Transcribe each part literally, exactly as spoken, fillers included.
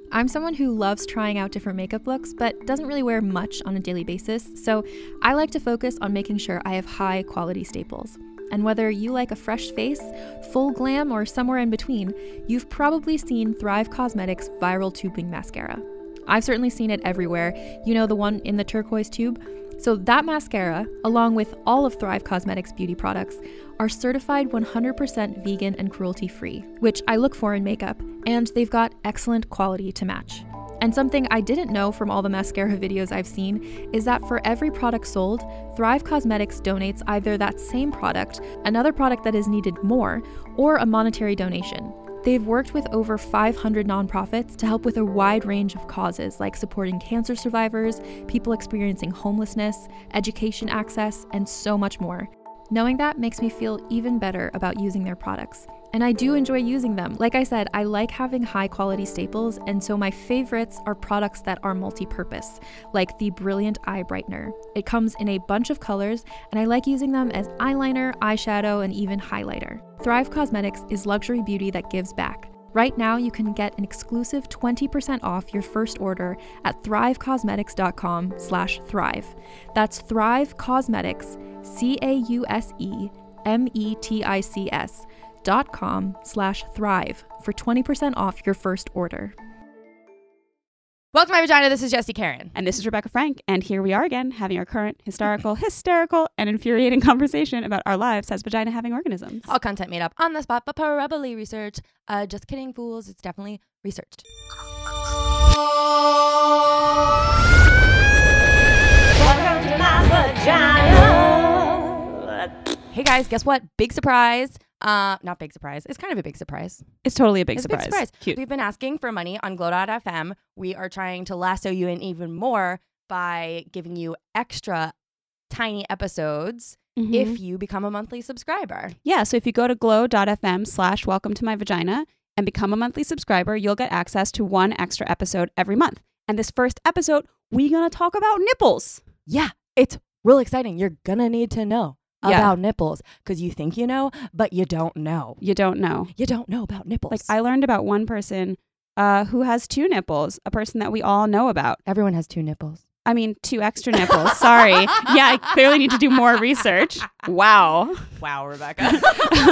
I'm someone who loves trying out different makeup looks, but doesn't really wear much on a daily basis, so I like to focus on making sure I have high quality staples. And whether you like a fresh face, full glam, or somewhere in between, you've probably seen Thrive Causemetics Viral Tubing Mascara. I've certainly seen it everywhere. You know, the one in the turquoise tube? So that mascara, along with all of Thrive Causemetics beauty products, are certified one hundred percent vegan and cruelty-free, which I look for in makeup, and they've got excellent quality to match. And something I didn't know from all the mascara videos I've seen is that for every product sold, Thrive Causemetics donates either that same product, another product that is needed more, or a monetary donation. They've worked with over five hundred nonprofits to help with a wide range of causes like supporting cancer survivors, people experiencing homelessness, education access, and so much more. Knowing that makes me feel even better about using their products. And I do enjoy using them. Like I said, I like having high quality staples, and so my favorites are products that are multi-purpose, like the Brilliant Eye Brightener. It comes in a bunch of colors, and I like using them as eyeliner, eyeshadow, and even highlighter. Thrive Causemetics is luxury beauty that gives back. Right now, you can get an exclusive twenty percent off your first order at thrivecausemetics.com slash thrive. That's Thrive Causemetics, C A U S E M E T I C S dot com slash thrive for twenty percent off your first order. Welcome to My Vagina. This is Jessie Karen. And this is Rebecca Frank. And here we are again, having our current historical, hysterical, and infuriating conversation about our lives as vagina-having organisms. All content made up on the spot, but probably researched. Uh, just kidding, fools. It's definitely researched. Welcome to my vagina. Hey guys, guess what? Big surprise. Uh, not big surprise. It's kind of a big surprise. It's totally a big it's surprise. A big surprise. Cute. We've been asking for money on Glow dot F M. We are trying to lasso you in even more by giving you extra tiny episodes Mm-hmm. if you become a monthly subscriber. Yeah, so if you go to glow.fm slash welcome to my vagina and become a monthly subscriber, you'll get access to one extra episode every month. And this first episode, we're going to talk about nipples. Yeah, it's real exciting. You're going to need to know Yeah. about nipples because you think you know, but you don't know. You don't know. You don't know about nipples. Like, I learned about one person uh, who has two nipples, a person that we all know about. Everyone has two nipples. I mean, two extra nipples. Sorry. Yeah, I clearly need to do more research. Wow. Wow, Rebecca.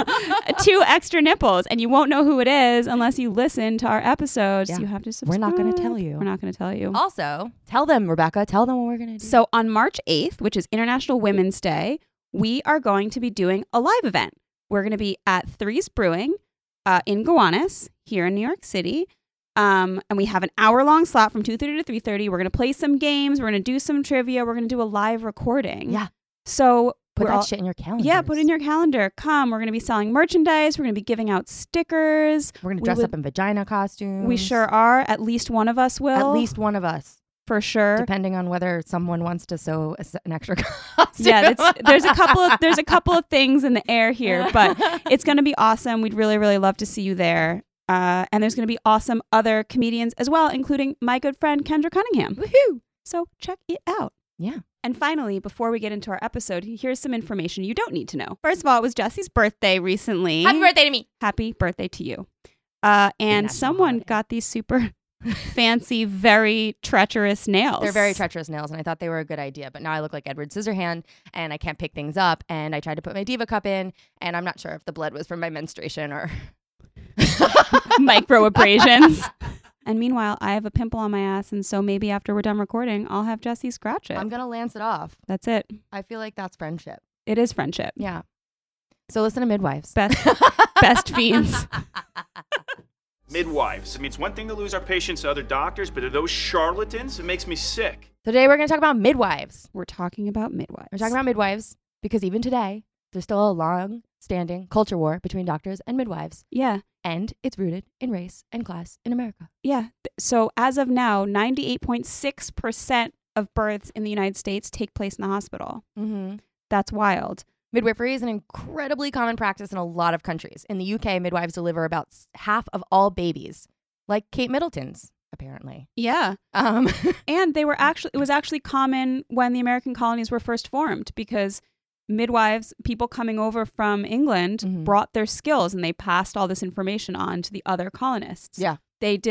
Two extra nipples. And you won't know who it is unless you listen to our episodes. Yeah. You have to subscribe. We're not going to tell you. We're not going to tell you. Also, tell them, Rebecca. Tell them what we're going to do. So on March eighth, which is International Women's Day, we are going to be doing a live event. We're going to be at Threes Brewing uh, in Gowanus here in New York City. Um, and we have an hour-long slot from two thirty to three thirty. We're going to play some games. We're going to do some trivia. We're going to do a live recording. Yeah. So Put we're that all, shit in your calendar. Yeah, put it in your calendar. Come. We're going to be selling merchandise. We're going to be giving out stickers. We're going to We dress would- up in vagina costumes. We sure are. At least one of us will. At least one of us. For sure. Depending on whether someone wants to sew a s an extra costume. Yeah, that's, there's a couple of there's a couple of things in the air here, but it's going to be awesome. We'd really, really love to see you there. Uh, and there's going to be awesome other comedians as well, including my good friend Kendra Cunningham. Woohoo! So check it out. Yeah. And finally, before we get into our episode, here's some information you don't need to know. First of all, it was Jessie's birthday recently. Happy birthday to me. Happy birthday to you. Uh, and National someone holiday. got these super fancy, very treacherous nails. They're very treacherous nails, and I thought they were a good idea. But now I look like Edward Scissorhand, and I can't pick things up. And I tried to put my Diva cup in, and I'm not sure if the blood was from my menstruation or micro abrasions. And meanwhile, I have a pimple on my ass, and so maybe after we're done recording, I'll have Jessie scratch it. I'm gonna lance it off. That's it. I feel like that's friendship. It is friendship. Yeah. So listen to midwives. Best best fiends. Midwives. I mean, it's one thing to lose our patients to other doctors, but to those charlatans, it makes me sick. Today we're gonna talk about midwives. We're talking about midwives. We're talking about midwives because even today there's still a long-standing culture war between doctors and midwives, Yeah. and it's rooted in race and class in America. Yeah. So as of now, ninety-eight point six percent of births in the United States take place in the hospital. Mm-hmm. That's wild. Midwifery is an incredibly common practice in a lot of countries. In the U K, midwives deliver about s- half of all babies, like Kate Middleton's, apparently. Yeah. Um, And they were actually, it was actually common when the American colonies were first formed because midwives, people coming over from England, Mhm. brought their skills and they passed all this information on to the other colonists. Yeah. They did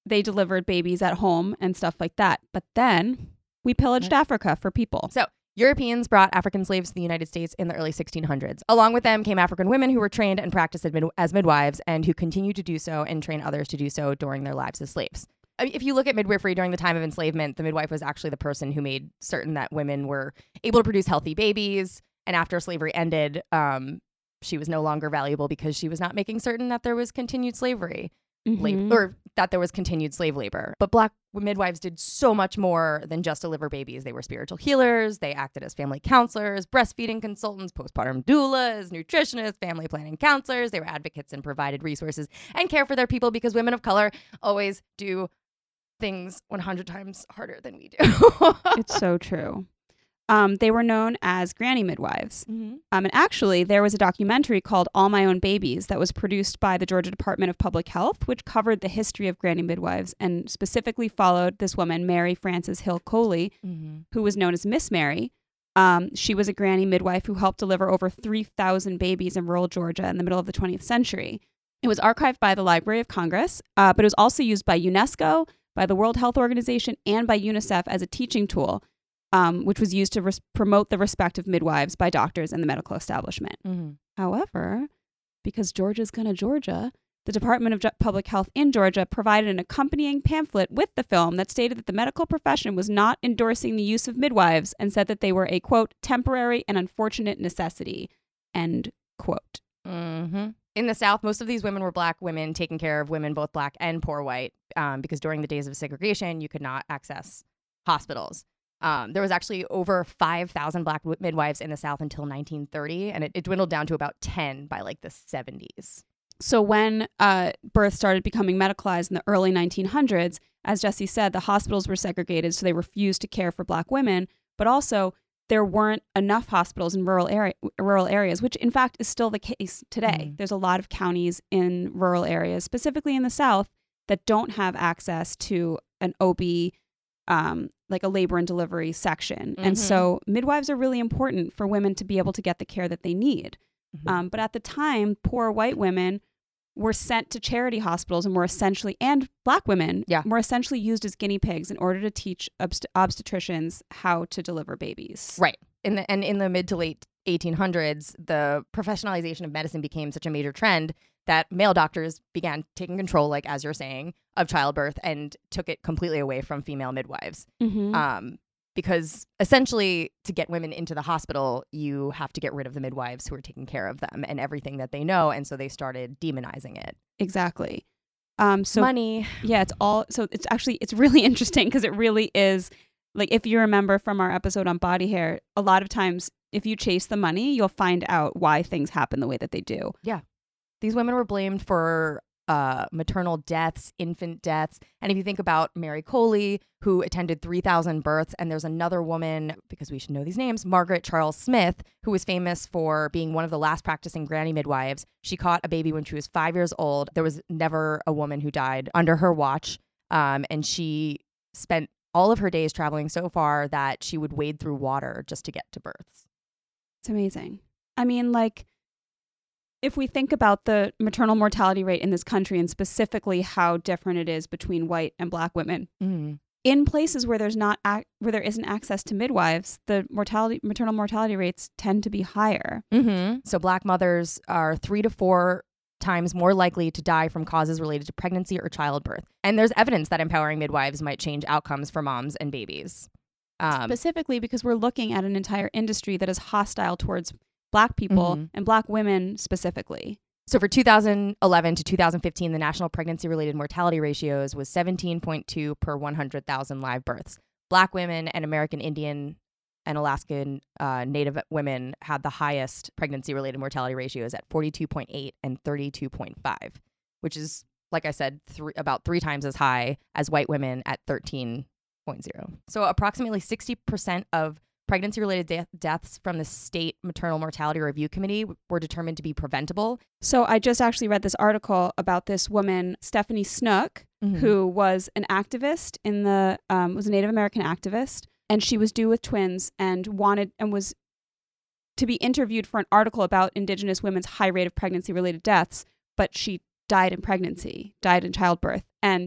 they delivered babies at home and stuff like that. But then we pillaged Right. Africa for people. So Europeans brought African slaves to the United States in the early sixteen hundreds. Along with them came African women who were trained and practiced as, mid- as midwives and who continue to do so and train others to do so during their lives as slaves. I mean, if you look at midwifery during the time of enslavement, the midwife was actually the person who made certain that women were able to produce healthy babies. And after slavery ended, um, she was no longer valuable because she was not making certain that there was continued slavery. Mhm. Lab- or that there was continued slave labor. But Black midwives did so much more than just deliver babies. They were spiritual healers. They acted as family counselors, breastfeeding consultants, postpartum doulas, nutritionists, family planning counselors. They were advocates and provided resources and care for their people because women of color always do things one hundred times harder than we do. It's so true. Um, they were known as granny midwives. Mhm. Um, and actually, there was a documentary called All My Own Babies that was produced by the Georgia Department of Public Health, which covered the history of granny midwives and specifically followed this woman, Mary Frances Hill Coley, Mhm. who was known as Miss Mary. Um, she was a granny midwife who helped deliver over three thousand babies in rural Georgia in the middle of the twentieth century. It was archived by the Library of Congress, uh, but it was also used by UNESCO, by the World Health Organization, and by UNICEF as a teaching tool, um, which was used to res- promote the respect of midwives by doctors in the medical establishment. Mhm. However, because Georgia's gonna Georgia, the Department of Ju- Public Health in Georgia provided an accompanying pamphlet with the film that stated that the medical profession was not endorsing the use of midwives and said that they were a, quote, temporary and unfortunate necessity, end quote. Mm-hmm. In the South, most of these women were Black women taking care of women, both Black and poor white, um, because during the days of segregation, you could not access hospitals. Um, there was actually over five thousand Black w- midwives in the South until nineteen thirty, and it, it dwindled down to about ten by like the seventies. So when uh, birth started becoming medicalized in the early nineteen hundreds, as Jesse said, the hospitals were segregated, so they refused to care for Black women, but also there weren't enough hospitals in rural area, rural areas, which in fact is still the case today. Mm. There's a lot of counties in rural areas, specifically in the South, that don't have access to an O B, um, like a labor and delivery section. Mhm. And so midwives are really important for women to be able to get the care that they need. Mhm. Um, but at the time, poor white women were sent to charity hospitals and were essentially, and Black women Yeah. were essentially used as guinea pigs in order to teach obst- obstetricians how to deliver babies. Right. In the, and in the mid to late eighteen hundreds, the professionalization of medicine became such a major trend that male doctors began taking control, like as you're saying, of childbirth and took it completely away from female midwives. Mm-hmm. Um, because essentially, to get women into the hospital, you have to get rid of the midwives who are taking care of them and everything that they know. And so they started demonizing it. Exactly. Um, so Money. yeah, it's all, so it's actually, it's really interesting because it really is, like, if you remember from our episode on body hair, a lot of times if you chase the money, you'll find out why things happen the way that they do. These women were blamed for uh, maternal deaths, infant deaths. And if you think about Mary Coley, who attended three thousand births, and there's another woman, because we should know these names, Margaret Charles Smith, who was famous for being one of the last practicing granny midwives. She caught a baby when she was five years old. There was never a woman who died under her watch. Um, and she spent all of her days traveling so far that she would wade through water just to get to births. It's amazing. I mean, like, if we think about the maternal mortality rate in this country and specifically how different it is between white and Black women, Mm. in places where there's not ac- where there isn't access to midwives, the mortality maternal mortality rates tend to be higher. Mm-hmm. So Black mothers are three to four times more likely to die from causes related to pregnancy or childbirth. And there's evidence that empowering midwives might change outcomes for moms and babies. Um, Specifically because we're looking at an entire industry that is hostile towards Black people Mhm. and Black women specifically. so for two thousand eleven to two thousand fifteen, the national pregnancy-related mortality ratios was seventeen point two per one hundred thousand live births. Black women and American Indian and Alaskan uh, Native women had the highest pregnancy-related mortality ratios at forty-two point eight and thirty-two point five, which is, like I said, three, about three times as high as white women at thirteen point zero. So approximately sixty percent of pregnancy-related de- deaths from the State Maternal Mortality Review Committee w- were determined to be preventable. So I just actually read this article about this woman, Stephanie Snook, Mhm. who was an activist in the um, was a Native American activist, and she was due with twins and wanted and was to be interviewed for an article about Indigenous women's high rate of pregnancy-related deaths, but she died in pregnancy, died in childbirth, and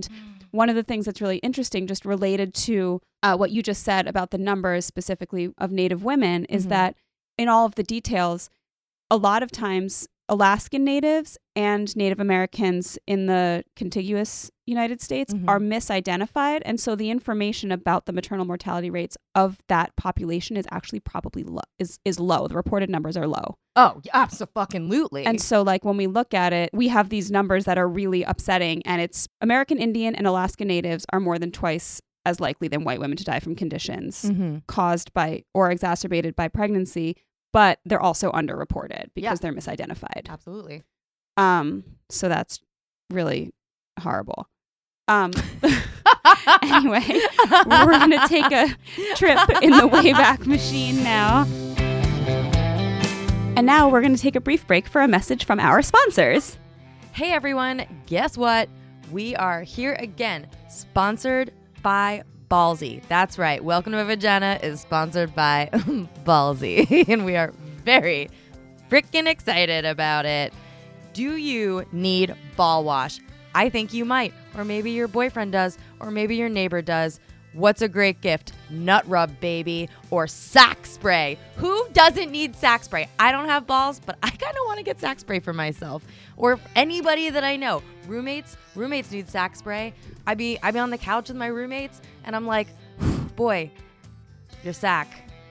one of the things that's really interesting, just related to uh, what you just said about the numbers specifically of Native women, is Mhm. that in all of the details, a lot of times Alaskan Natives and Native Americans in the contiguous United States Mhm. are misidentified. And so the information about the maternal mortality rates of that population is actually probably low, is, is low. The reported numbers are low. Oh, absolutely. And so like when we look at it, we have these numbers that are really upsetting, and it's American Indian and Alaska Natives are more than twice as likely than white women to die from conditions Mm-hmm. caused by or exacerbated by pregnancy, but they're also underreported because Yeah. they're misidentified. Absolutely. Um, so that's really horrible. Um, anyway, we're going to take a trip in the Wayback Machine now. And now we're going to take a brief break for a message from our sponsors. Hey everyone, guess what? We are here again, sponsored by Ballsy. That's right. Welcome to My Vagina is sponsored by Ballsy, and we are very freaking excited about it. Do you need ball wash? I think you might, or maybe your boyfriend does, or maybe your neighbor does. What's a great gift? Nut rub, baby, or sack spray. Who doesn't need sack spray? I don't have balls, but I kind of want to get sack spray for myself, or anybody that I know. Roommates, roommates need sack spray. I be I be on the couch with my roommates, and I'm like, boy, your sack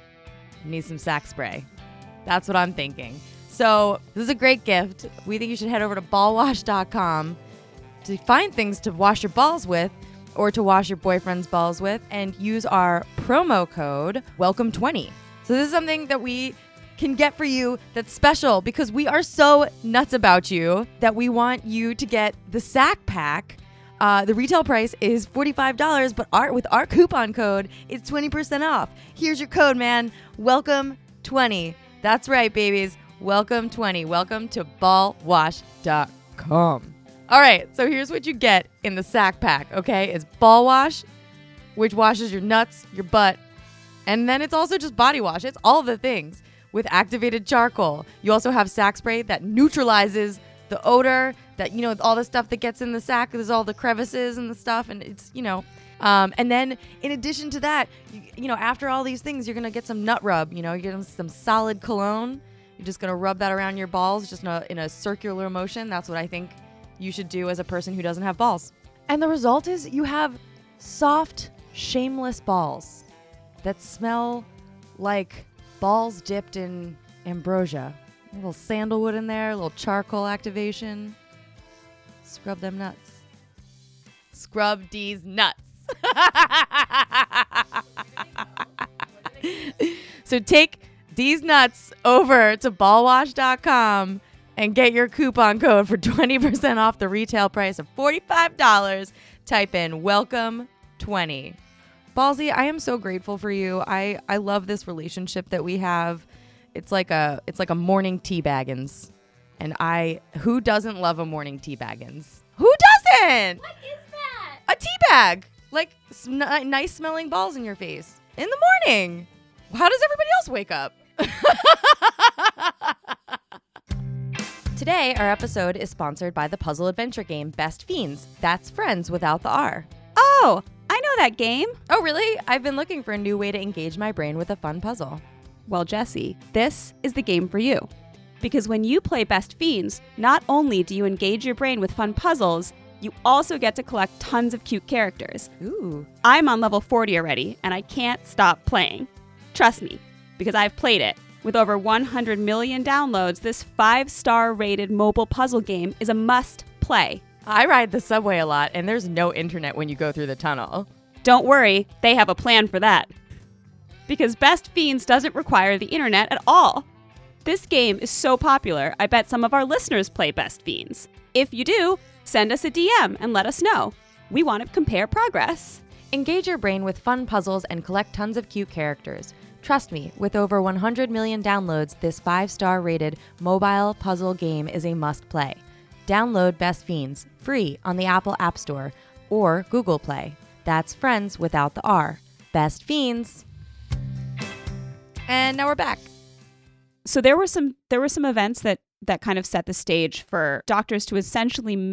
needs some sack spray. That's what I'm thinking. So this is a great gift. We think you should head over to ball wash dot com to find things to wash your balls with, or to wash your boyfriend's balls with, and use our promo code welcome twenty. So this is something that we can get for you that's special, because we are so nuts about you that we want you to get the sack pack. Uh, the retail price is forty-five dollars, but our, with our coupon code, it's twenty percent off. Here's your code, man. welcome twenty. That's right, babies. welcome twenty. Welcome to ball wash dot com. All right, so here's what you get in the sack pack, okay? It's ball wash, which washes your nuts, your butt, and then it's also just body wash. It's all the things with activated charcoal. You also have sack spray that neutralizes the odor, that, you know, all the stuff that gets in the sack. There's all the crevices and the stuff, and it's, you know. Um, and then in addition to that, you, you know, after all these things, you're going to get some nut rub. You know, you're getting some solid cologne. You're just going to rub that around your balls just in a, in a circular motion. That's what I think you should do as a person who doesn't have balls. And the result is you have soft, shameless balls that smell like balls dipped in ambrosia. A little sandalwood in there, a little charcoal activation. Scrub them nuts. Scrub these nuts. So take these nuts over to ball wash dot com and get your coupon code for twenty percent off the retail price of forty-five dollars. Type in welcome twenty. Ballsy, I am so grateful for you. I, I love this relationship that we have. It's like a it's like a morning tea baggins. And I who doesn't love a morning tea baggins? Who doesn't? What is that? A tea bag. Like sm- nice smelling balls in your face in the morning. How does everybody else wake up? Today, our episode is sponsored by the puzzle adventure game Best Fiends. That's friends without the R. Oh, I know that game. Oh, really? I've been looking for a new way to engage my brain with a fun puzzle. Well, Jesse, this is the game for you. Because when you play Best Fiends, not only do you engage your brain with fun puzzles, you also get to collect tons of cute characters. Ooh. I'm on level forty already, and I can't stop playing. Trust me, because I've played it. With over one hundred million downloads, this five-star rated mobile puzzle game is a must-play. I ride the subway a lot, and there's no internet when you go through the tunnel. Don't worry, they have a plan for that. Because Best Fiends doesn't require the internet at all. This game is so popular, I bet some of our listeners play Best Fiends. If you do, send us a D M and let us know. We want to compare progress. Engage your brain with fun puzzles and collect tons of cute characters. Trust me, with over one hundred million downloads, this five-star rated mobile puzzle game is a must-play. Download Best Fiends free on the Apple App Store or Google Play. That's friends without the R. Best Fiends. And now we're back. So there were some there were some events that that kind of set the stage for doctors to essentially m-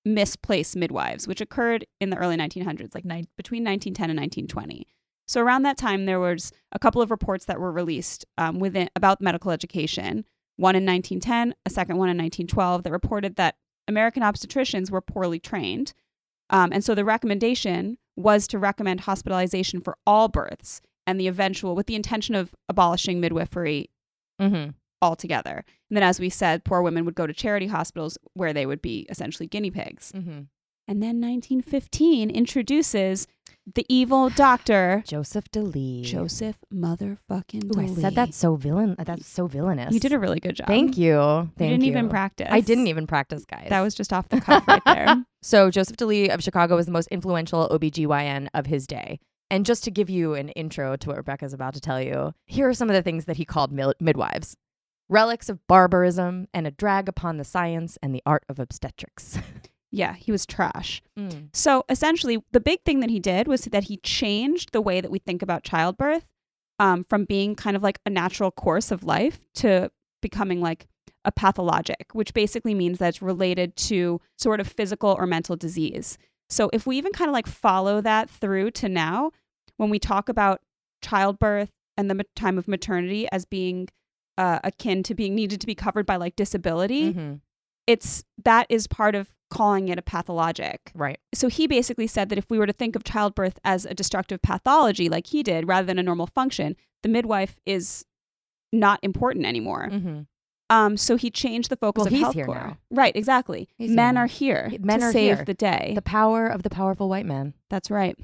misplaced midwives, which occurred in the early nineteen hundreds, like ni- between nineteen ten and nineteen twenty. So around that time, there was a couple of reports that were released um, within about medical education. One in nineteen ten, a second one in nineteen twelve, that reported that American obstetricians were poorly trained. Um, and so the recommendation was to recommend hospitalization for all births and the eventual, with the intention of abolishing midwifery Mm-hmm. altogether. And then, as we said, poor women would go to charity hospitals where they would be essentially guinea pigs. Mm-hmm. And then nineteen fifteen introduces the evil doctor, Joseph DeLee. Joseph motherfucking Ooh, I DeLee. said that so villain. That's so villainous. You did a really good job. Thank you. You Thank didn't you. even practice. I didn't even practice, guys. That was just off the cuff right there. So Joseph DeLee of Chicago was the most influential O B G Y N of his day. And just to give you an intro to what Rebecca's about to tell you, here are some of the things that he called mil- midwives. Relics of barbarism and a drag upon the science and the art of obstetrics. Yeah, he was trash. Mm. So essentially, the big thing that he did was that he changed the way that we think about childbirth um, from being kind of like a natural course of life to becoming like a pathologic, which basically means that it's related to sort of physical or mental disease. So if we even kind of like follow that through to now, when we talk about childbirth and the ma- time of maternity as being uh, akin to being needed to be covered by like disability, Mm-hmm. it's that is part of calling it a pathologic. Right. So he basically said that if we were to think of childbirth as a destructive pathology like he did rather than a normal function, the midwife is not important anymore. Mm-hmm. Um, so he changed the focus Well, of he's health here core. now. Right, exactly. He's Men here are now. here Men to are save here. the day. The power of the powerful white man. That's right.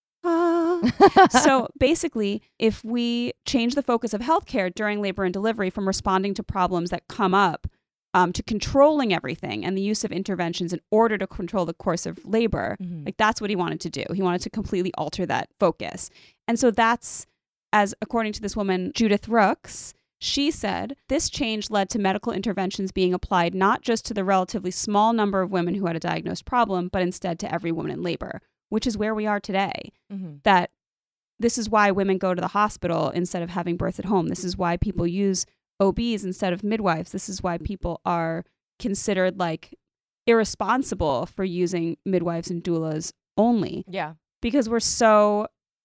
Ah. So basically, if we change the focus of healthcare during labor and delivery from responding to problems that come up um, to controlling everything and the use of interventions in order to control the course of labor, Mhm. like that's what he wanted to do. He wanted to completely alter that focus. And so that's, as according to this woman, Judith Rooks, she said, this change led to medical interventions being applied not just to the relatively small number of women who had a diagnosed problem, but instead to every woman in labor, which is where we are today. Mm-hmm. That this is why women go to the hospital instead of having birth at home. This is why people use O Bs instead of midwives. This is why people are considered like irresponsible for using midwives and doulas only, Yeah. because we're so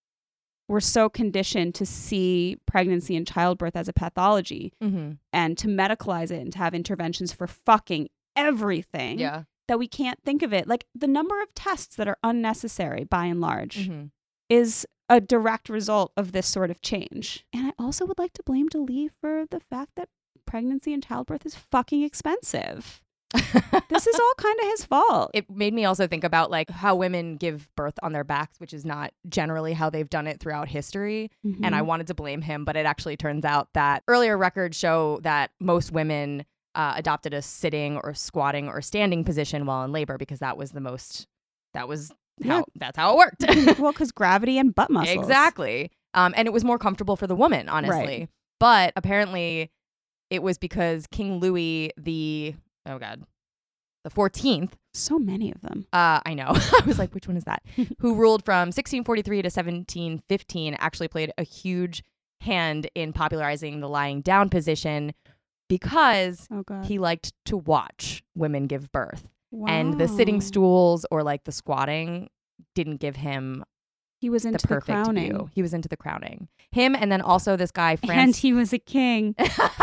we're so conditioned to see pregnancy and childbirth as a pathology Mm-hmm. and to medicalize it and to have interventions for fucking everything Yeah. that we can't think of it. Like the number of tests that are unnecessary by and large Mm-hmm. is a direct result of this sort of change. And I also would like to blame DeLee for the fact that pregnancy and childbirth is fucking expensive. This is all kind of his fault. It made me also think about like how women give birth on their backs, which is not generally how they've done it throughout history. And I Mhm. wanted to blame him, but it actually turns out that earlier records show that most women uh, adopted a sitting or squatting or standing position while in labor because that was the most, that was how, Yeah. that's how it worked. well, because gravity and butt muscles. Exactly. Um, and it was more comfortable for the woman, honestly. Right. But apparently it was because King Louis the, oh God, the fourteenth, So many of them. uh, I know, I was like, which one is that? Who ruled from sixteen forty-three to seventeen fifteen, actually played a huge hand in popularizing the lying down position because Oh, God. he liked to watch women give birth. Wow. And the sitting stools or like the squatting didn't give him He was the into the, perfect crowning. view. He was into the crowning. Him and then also this guy, And France. he was a king.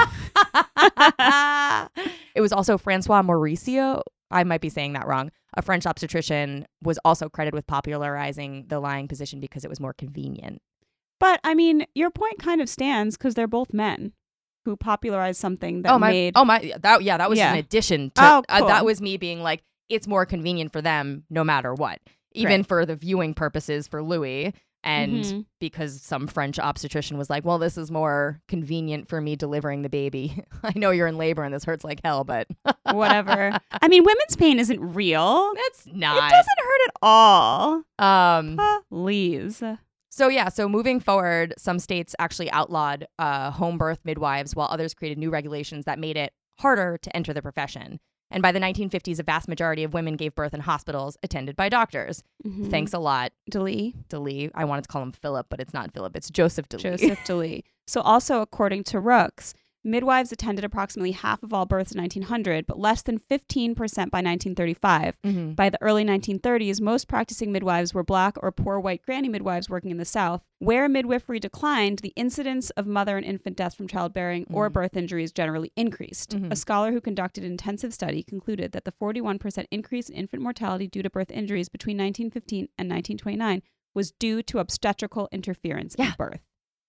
It was also Francois Mauricio. I might be saying that wrong. A French obstetrician was also credited with popularizing the lying position because it was more convenient. But, I mean, your point kind of stands because they're both men who popularized something that oh my! made... Oh my! That yeah, that was Yeah. in addition to Oh, uh, cool. that was me being like, it's more convenient for them no matter what, even Right. for the viewing purposes for Louis. And Mhm. because some French obstetrician was like, well, this is more convenient for me delivering the baby. I know you're in labor and this hurts like hell, but Whatever. I mean, women's pain isn't real. it's It not. doesn't hurt at all. Um. Please. So yeah, so moving forward, some states actually outlawed uh, home birth midwives, while others created new regulations that made it harder to enter the profession. And by the nineteen fifties, a vast majority of women gave birth in hospitals attended by doctors. Mhm. Thanks a lot, DeLee. DeLee. I wanted to call him Philip, but it's not Philip. It's Joseph DeLee. Joseph DeLee. So also, according to Rooks, midwives attended approximately half of all births in nineteen hundred, but less than fifteen percent by nineteen thirty-five. Mm-hmm. By the early nineteen thirties, most practicing midwives were Black or poor white granny midwives working in the South. Where midwifery declined, the incidence of mother and infant deaths from childbearing mm-hmm. or birth injuries generally increased. Mm-hmm. A scholar who conducted an intensive study concluded that the forty-one percent increase in infant mortality due to birth injuries between nineteen fifteen and nineteen twenty-nine was due to obstetrical interference yeah. in birth.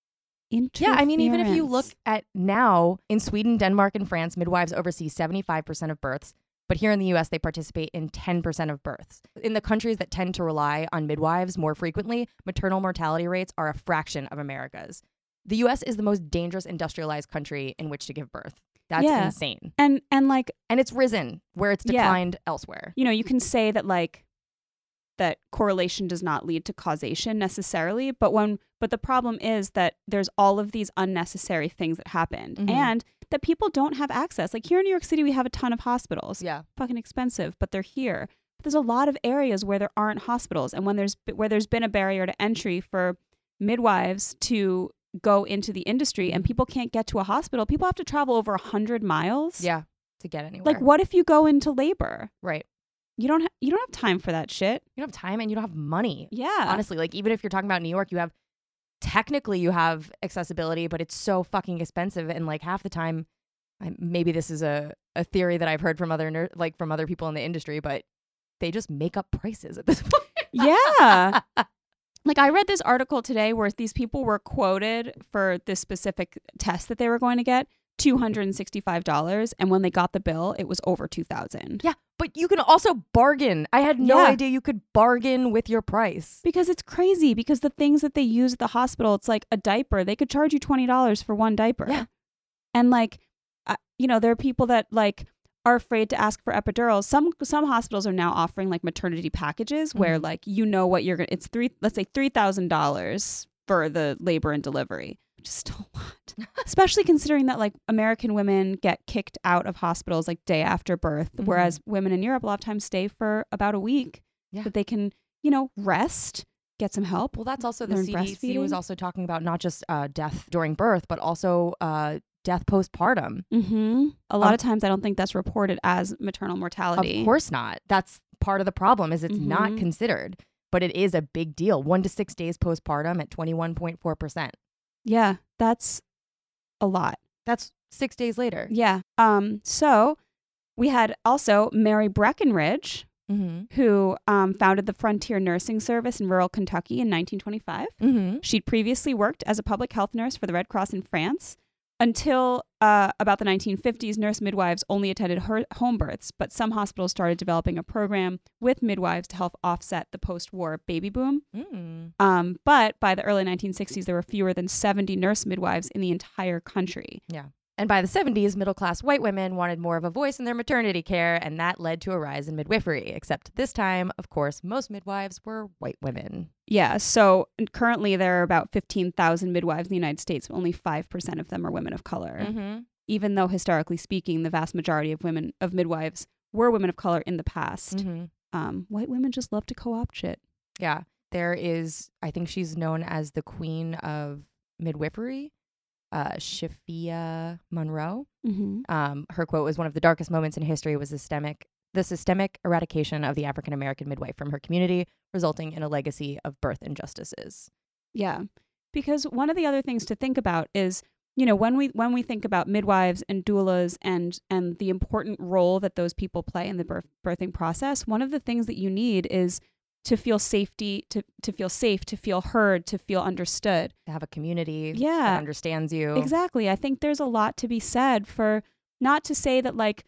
Yeah, I mean, even if you look at now, in Sweden, Denmark, and France, midwives oversee seventy-five percent of births. But here in the U S, they participate in ten percent of births. In the countries that tend to rely on midwives more frequently, maternal mortality rates are a fraction of America's. The U S is the most dangerous industrialized country in which to give birth. That's yeah. insane. And and like and it's risen where it's declined yeah. elsewhere. You know, you can say that like that correlation does not lead to causation necessarily, but when but the problem is that there's all of these unnecessary things that happened mm-hmm. and that people don't have access. Like here in New York City, we have a ton of hospitals. Yeah. Fucking expensive, but they're here. But there's a lot of areas where there aren't hospitals, and when there's where there's been a barrier to entry for midwives to go into the industry and people can't get to a hospital, people have to travel over a hundred miles. Yeah. To get anywhere. Like what if you go into labor? Right. You don't ha- you don't have time for that shit. You don't have time and you don't have money. Yeah. Honestly, like even if you're talking about New York, you have technically you have accessibility, but it's so fucking expensive, and like half the time, I, maybe this is a, a theory that I've heard from other ner- like from other people in the industry, but they just make up prices at this point. Yeah. Like I read this article today where these people were quoted for this specific test that they were going to get two hundred sixty-five dollars, and when they got the bill, it was over two thousand dollars. Yeah, but you can also bargain. I had no yeah. idea you could bargain with your price. Because it's crazy, because the things that they use at the hospital, it's like a diaper. They could charge you twenty dollars for one diaper. Yeah. And like, uh, you know, there are people that like are afraid to ask for epidurals. Some some hospitals are now offering like maternity packages mm-hmm. where like, you know what you're going to, it's three, let's say three thousand dollars for the labor and delivery. Which is still a lot, especially considering that like American women get kicked out of hospitals like day after birth, mm-hmm. whereas women in Europe a lot of times stay for about a week yeah. that they can, you know, rest, get some help. Well, that's also the C D C was also talking about not just uh, death during birth, but also uh, death postpartum. Mm-hmm. A lot um, of times I don't think that's reported as maternal mortality. Of course not. That's part of the problem is it's mm-hmm. not considered, but it is a big deal. One to six days postpartum at twenty-one point four percent. Yeah, that's a lot. That's six days later. Yeah. Um. So we had also Mary Breckinridge, mm-hmm. who um, founded the Frontier Nursing Service in rural Kentucky in nineteen twenty-five. Mm-hmm. She'd previously worked as a public health nurse for the Red Cross in France. Until uh, about the nineteen fifties, nurse midwives only attended her home births, but some hospitals started developing a program with midwives to help offset the post-war baby boom. Mm. Um, but by the early nineteen sixties, there were fewer than seventy nurse midwives in the entire country. Yeah. And by the seventies, middle-class white women wanted more of a voice in their maternity care, and that led to a rise in midwifery. Except this time, of course, most midwives were white women. Yeah, so currently there are about fifteen thousand midwives in the United States. Only five percent of them are women of color. Mm-hmm. Even though historically speaking, the vast majority of women of midwives were women of color in the past. Mm-hmm. Um, white women just love to co-opt shit. Yeah, there is, I think she's known as the queen of midwifery, uh, Shafia Monroe. Mm-hmm. Um, her quote was, "One of the darkest moments in history was systemic the systemic eradication of the African-American midwife from her community, resulting in a legacy of birth injustices." Yeah, because one of the other things to think about is, you know, when we when we think about midwives and doulas and and the important role that those people play in the birth, birthing process, one of the things that you need is to feel safety, to to feel safe, to feel heard, to feel understood. To have a community yeah. that understands you. Exactly. I think there's a lot to be said for, not to say that like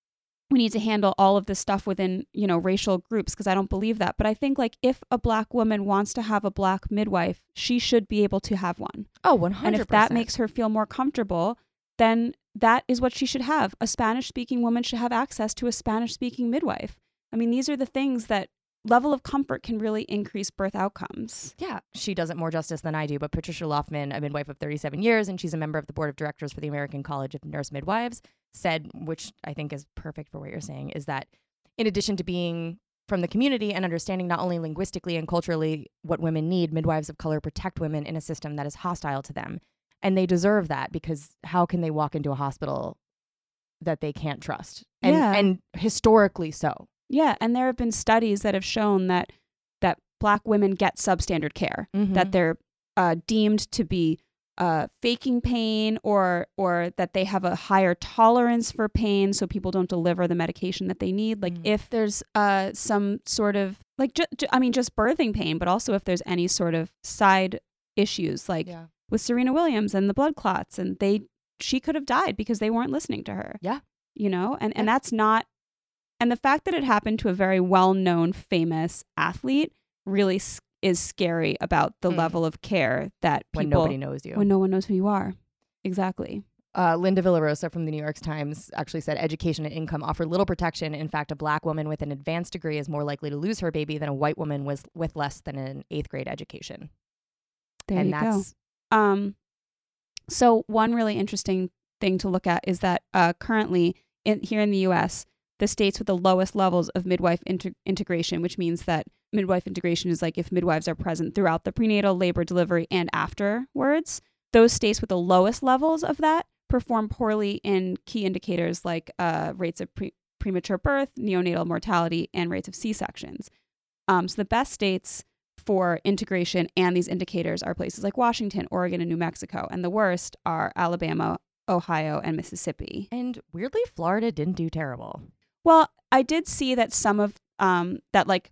we need to handle all of this stuff within, you know, racial groups, because I don't believe that. But I think like if a black woman wants to have a black midwife, she should be able to have one. Oh, one hundred percent. And if that makes her feel more comfortable, then that is what she should have. A Spanish-speaking woman should have access to a Spanish-speaking midwife. I mean, these are the things that level of comfort can really increase birth outcomes. Yeah, she does it more justice than I do. But Patricia Loftman, a midwife of thirty-seven years, and she's a member of the board of directors for the American College of Nurse Midwives, said, which I think is perfect for what you're saying, is that in addition to being from the community and understanding not only linguistically and culturally what women need, midwives of color protect women in a system that is hostile to them. And they deserve that, because how can they walk into a hospital that they can't trust? And, Yeah. and historically so. Yeah, and there have been studies that have shown that that Black women get substandard care, Mhm. that they're uh, deemed to be uh, faking pain, or or that they have a higher tolerance for pain, so people don't deliver the medication that they need. Like Mm. if there's uh, some sort of like, ju- ju- I mean, just birthing pain, but also if there's any sort of side issues, like Yeah. with Serena Williams and the blood clots, and they she could have died because they weren't listening to her. Yeah. You know, and and that's not. And the fact that it happened to a very well-known, famous athlete really s- is scary about the Mm. level of care that people, When nobody knows you. when no one knows who you are. Exactly. Uh, Linda Villarosa from the New York Times actually said education and income offer little protection. In fact, a Black woman with an advanced degree is more likely to lose her baby than a white woman was with less than an eighth grade education. There and you go. that's Um, so one really interesting thing to look at is that uh, currently in, here in the U S, the states with the lowest levels of midwife inter- integration, which means that midwife integration is like if midwives are present throughout the prenatal, labor, delivery, and afterwards, those states with the lowest levels of that perform poorly in key indicators like uh, rates of pre- premature birth, neonatal mortality, and rates of C-sections. Um, so the best states for integration and these indicators are places like Washington, Oregon, and New Mexico. And the worst are Alabama, Ohio, and Mississippi. And weirdly, Florida didn't do terrible. Well, I did see that some of um, that, like,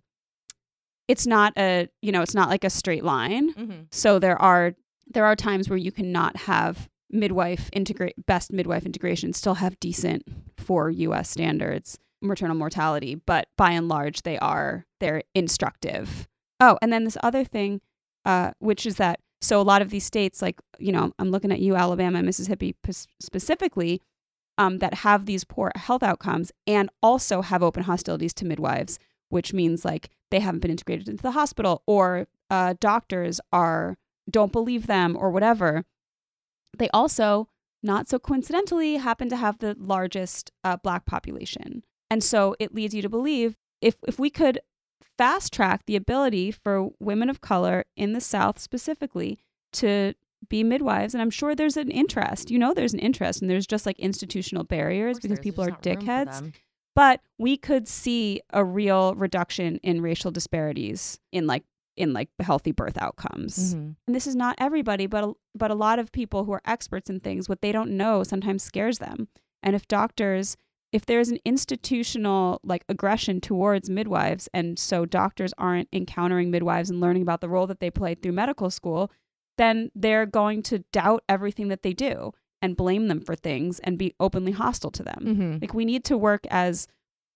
it's not a, you know, it's not like a straight line. Mm-hmm. So there are there are times where you cannot have midwife integrate best midwife integration, still have decent for U S standards maternal mortality, but by and large they are they're instructive. Oh, and then this other thing, uh, which is that so a lot of these states, like, you know, I'm looking at you, Alabama, and Mississippi p- specifically, um, that have these poor health outcomes and also have open hostilities to midwives, which means like they haven't been integrated into the hospital, or uh, doctors are don't believe them or whatever. They also, not so coincidentally, happen to have the largest uh, Black population. And so it leads you to believe if if we could fast track the ability for women of color in the South specifically to be midwives, and I'm sure there's an interest, you know, there's an interest, and there's just like institutional barriers because people are dickheads. But we could see a real reduction in racial disparities in like in like healthy birth outcomes. Mm-hmm. And this is not everybody, but a, but a lot of people who are experts in things, what they don't know sometimes scares them. And if doctors, if there's an institutional like aggression towards midwives, and so doctors aren't encountering midwives and learning about the role that they play through medical school, then they're going to doubt everything that they do and blame them for things and be openly hostile to them. Mm-hmm. Like we need to work as,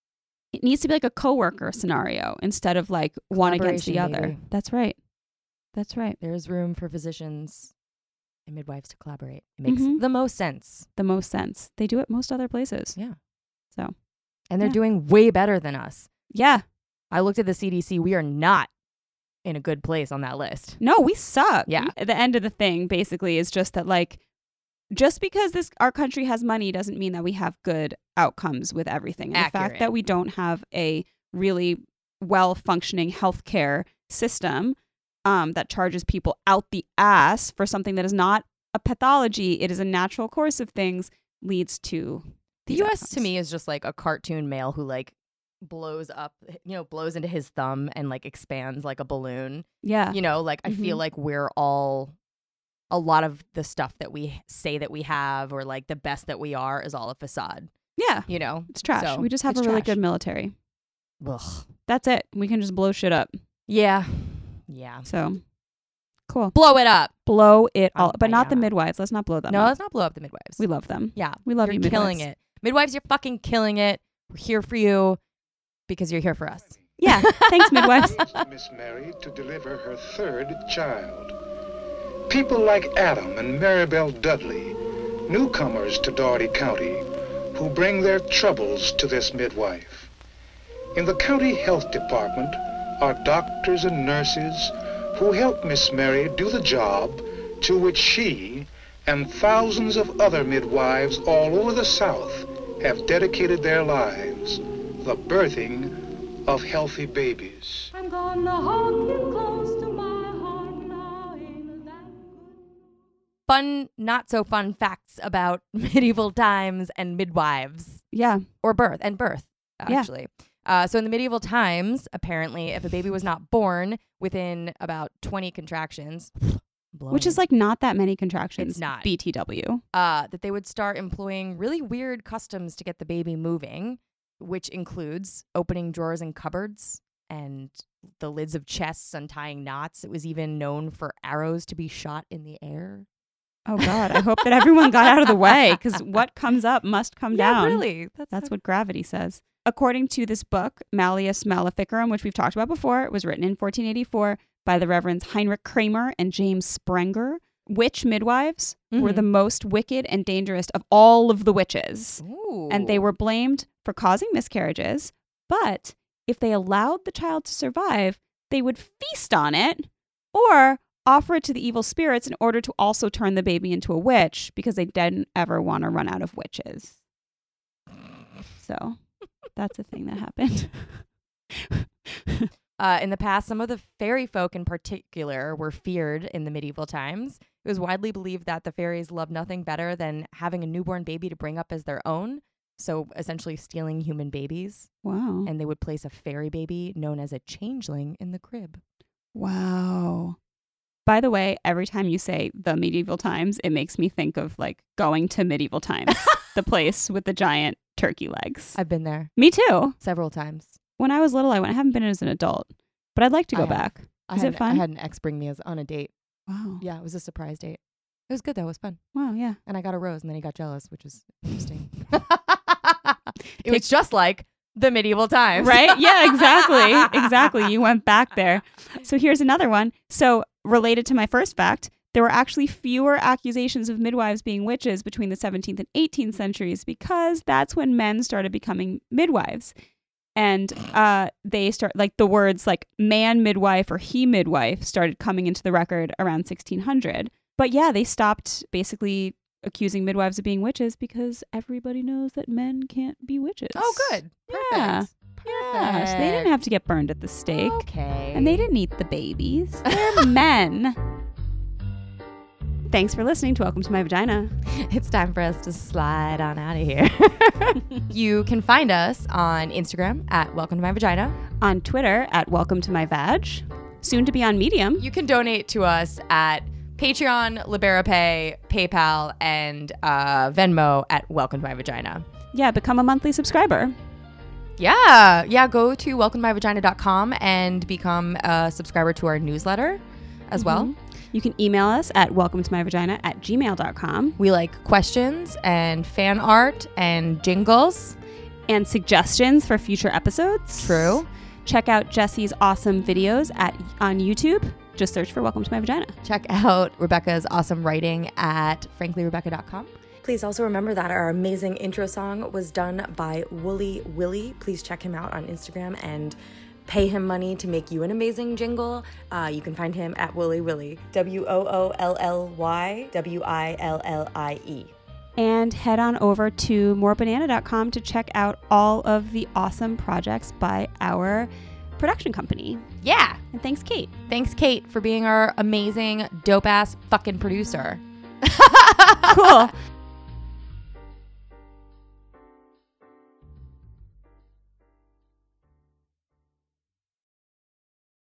it needs to be like a coworker scenario instead of like one against the Collaboration, other. baby. That's right. That's right. There's room for physicians and midwives to collaborate. It makes Mhm. the most sense. The most sense. They do it most other places. Yeah. So, And they're Yeah. doing way better than us. yeah. I looked at the C D C. We are not in a good place on that list. No, we suck. Yeah. At the end of the thing basically is just that like just because this our country has money doesn't mean that we have good outcomes with everything. And the fact Accurate. that we don't have a really well functioning healthcare system um, that charges people out the ass for something that is not a pathology, it is a natural course of things, leads to The these U S to outcomes. me is just like a cartoon male who like blows up, you know, blows into his thumb and like expands like a balloon. Yeah. You know, like I feel Mhm. like we're all, a lot of the stuff that we say that we have or like the best that we are is all a facade, Yeah. you know? It's trash. So, we just have it's a really trash. good military. Ugh. That's it. We can just blow shit up. Yeah. Yeah. So cool. Blow it up. Blow it Um, all, but I not the am. midwives. Let's not blow them No, up. let's not blow up the midwives. We love them. yeah. We love you're you, killing midwives. it. Midwives, you're fucking killing it. We're here for you because you're here for us. Yeah. Thanks, midwives. Miss Mary to deliver her third child. People like Adam and Maribel Dudley, newcomers to Dougherty County, who bring their troubles to this midwife. In the county health department are doctors and nurses who help Miss Mary do the job to which she and thousands of other midwives all over the South have dedicated their lives, the birthing of healthy babies. I'm gonna hold you close to my heart now, ain't that good? fun, not so fun facts about medieval times and midwives Yeah. or birth and birth, Yeah. actually. Uh, so in the medieval times, apparently, if a baby was not born within about twenty contractions, Which is like not that many contractions. It's not. B T W. uh, that they would start employing really weird customs to get the baby moving, which includes opening drawers and cupboards and the lids of chests, untying knots. It was even known for arrows to be shot in the air. Oh, God. I hope that everyone got out of the way because what comes up must come Yeah, down. really. That's, That's so- what gravity says. According to this book, Malleus Maleficarum, which we've talked about before, it was written in fourteen eighty-four by the Reverends Heinrich Kramer and James Sprenger. Witch midwives were Mhm. the most wicked and dangerous of all of the witches. Ooh. And they were blamed for causing miscarriages. But if they allowed the child to survive, they would feast on it or offer it to the evil spirits in order to also turn the baby into a witch because they didn't ever want to run out of witches. So that's a thing that happened. Uh, in the past, some of the fairy folk in particular were feared in the medieval times. It was widely believed that the fairies loved nothing better than having a newborn baby to bring up as their own. So essentially stealing human babies. Wow. And they would place a fairy baby known as a changeling in the crib. Wow. By the way, every time you say the medieval times, it makes me think of like going to medieval times, the place with the giant turkey legs. I've been there Me too. several times. When I was little, I went. I haven't been as an adult, but I'd like to I go have. back. I Is had, it fun? I had an ex bring me as on a date. Wow. Yeah, it was a surprise date. It was good though. It was fun. Wow. Yeah. And I got a rose and then he got jealous, which was interesting. It was just like the medieval times. Right? Yeah, exactly. Exactly. You went back there. So here's another one. So related to my first fact, there were actually fewer accusations of midwives being witches between the seventeenth and eighteenth centuries because that's when men started becoming midwives. And uh, they start like the words like man midwife or he midwife started coming into the record around sixteen hundred. But yeah, they stopped basically accusing midwives of being witches because everybody knows that men can't be witches. Oh, good. Perfect. Yeah. Yeah, so they didn't have to get burned at the stake. Okay. And they didn't eat the babies. They're men. Thanks for listening to Welcome to My Vagina. It's time for us to slide on out of here. You can find us on Instagram at Welcome to My Vagina. On Twitter at Welcome to My Vag. Soon to be on Medium. You can donate to us at Patreon, LiberaPay, PayPal, and uh, Venmo at Welcome to My Vagina. Yeah, become a monthly subscriber. Yeah. Yeah. Go to welcome to my vagina dot com and become a subscriber to our newsletter as well. Mhm. You can email us at welcome to my vagina at gmail dot com. We like questions and fan art and jingles. And suggestions for future episodes. True. Check out Jessie's awesome videos at on YouTube. Just search for Welcome to My Vagina. Check out Rebecca's awesome writing at frankly rebecca dot com. Please also remember that our amazing intro song was done by Wooly Willy. Please check him out on Instagram and pay him money to make you an amazing jingle. Uh, you can find him at Wooly Willy. W O O L L Y W I L L I E. And head on over to more banana dot com to check out all of the awesome projects by our production company. Yeah. And thanks, Kate. Thanks, Kate, for being our amazing, dope ass fucking producer. Cool.